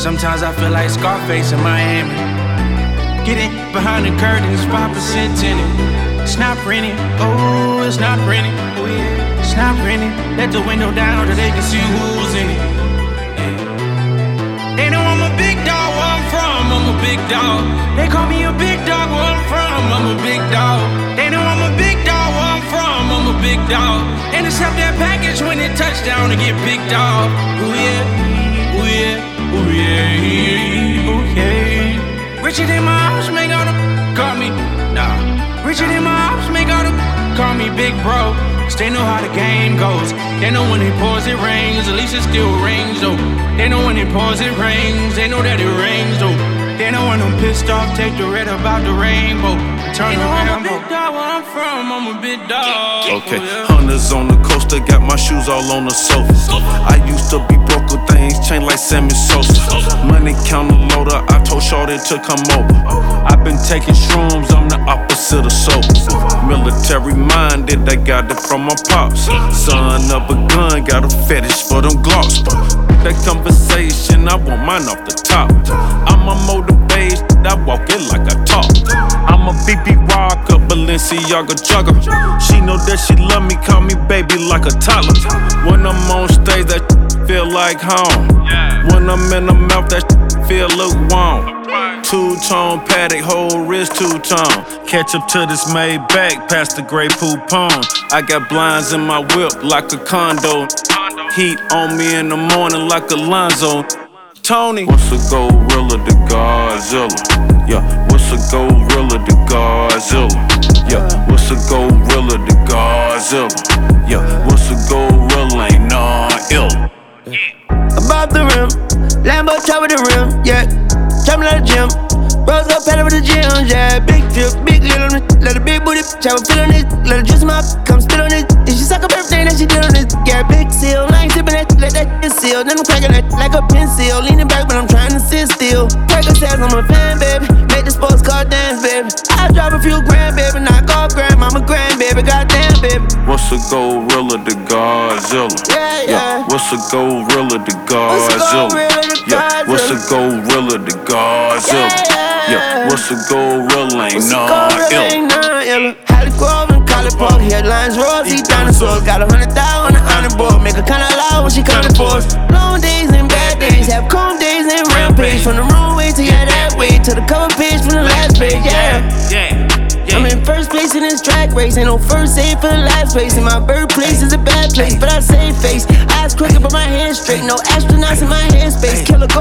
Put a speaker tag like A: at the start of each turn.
A: Sometimes I feel like Scarface in Miami. Getting behind the curtains, 5% tinted. It's not printed, oh, it's not printed. Oh yeah, it's not printed. Let the window down so they can see who's in it. Yeah. They know I'm a big dog, where I'm from, I'm a big dog. They call me a big dog, where I'm from, I'm a big dog. They know I'm a big dog, where I'm from, I'm a big dog. And accept that package when it touchdown to get big dog. Ooh yeah, ooh yeah, ooh yeah, ooh yeah. Richer than my house, make all the call me, nah. Richer than my house, make all the call me big bro. Cause they know how the game goes. They know when it pours, it rains. At least it still rains, though. They know when it pours, it rains. They know that it rains, though. They know when I'm pissed off, take the red about the rainbow. Turn around, I'm a big dog, where I'm from, I'm a big dog.
B: Okay, hunters on the coaster, got my shoes all on the sofa. I used to be broke with things, chain like Sammy Sosa. Money counter loader, I told Shorty to come over. I've been taking shrooms, I'm the opposite of sober. Military minded, I got it from my pops. Son of a gun, got a fetish for them Glocks. That conversation, I want mine off the top. I'm a motivation, I walk it like I talk. I'm a BB rocker, Balenciaga jugger. She know that she love me, call me baby like a toddler. When I'm on stage, that feel like home. When I'm in the mouth, that feel lukewarm. Two-tone paddock, whole wrist two-tone. Catch up to this Maybach, past the gray poupon. I got blinds in my whip like a condo. Heat on me in the morning like Alonzo. Tony, what's a gorilla to Godzilla? Yeah, what's a gorilla to Godzilla? Yeah, what's a gorilla to Godzilla? Yeah, what's a gorilla ain't no ill.
C: Above the rim, Lambo top of the rim, yeah. Jumping out the gym, rose up pedal with the gym, yeah. Big drip, big lid on it, let a big booty, travel fit on it, let her dress him up, come spit on it. And she suck up everything that she did on it, yeah. Big seal, I ain't sipping that, let that shit seal. Then I'm cracking that like a pencil, leaning back, but I'm trying to sit still. Percocets, I'm a fan, baby, make the sports car dance, baby. I drop a few grand, baby, knock off grand, I'm a grand, baby, goddamn, baby.
B: What's a gorilla to Godzilla?
C: Yeah.
B: What's a gorilla to Godzilla? Yeah, what's a gorilla to Godzilla? Yeah, what's a gorilla ain't no ill.
C: Holly Grove and College Park, headlines, Rosie, dinosaurs. Got 100,000 on the honor board, make her kinda loud when she counting for us. Long days and bad days, have calm days and rampage. From the runway to that way, to the cover page from the last page, yeah. I'm in first place in this track race, ain't no first aid for the last race. And my birthplace is a bad place, but I save face. Eyes crooked but my hands straight, no astronauts in my headspace. Killer